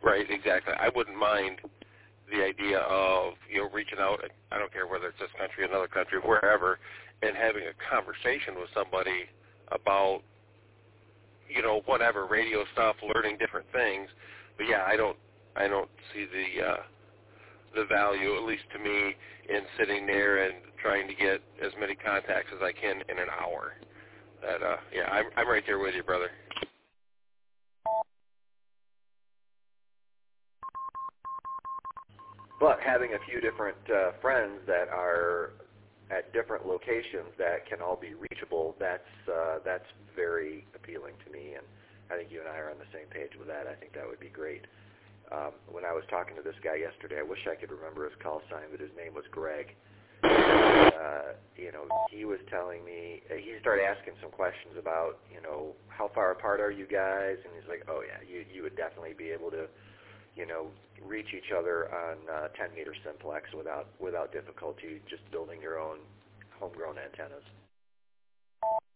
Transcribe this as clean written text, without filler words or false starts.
Right, exactly. I wouldn't mind the idea of, reaching out, I don't care whether it's this country, another country, wherever, and having a conversation with somebody about, whatever, radio stuff, learning different things. But yeah, I don't see the value, at least to me, in sitting there and trying to get as many contacts as I can in an hour. I'm right there with you, brother. But having a few different friends that are at different locations that can all be reachable, that's very appealing to me, and I think you and I are on the same page with that. I think that would be great. When I was talking to this guy yesterday, I wish I could remember his call sign, but his name was Greg. He was telling me, he started asking some questions about, how far apart are you guys? And he's like, oh, yeah, you would definitely be able to, reach each other on 10-meter simplex without difficulty, just building your own homegrown antennas.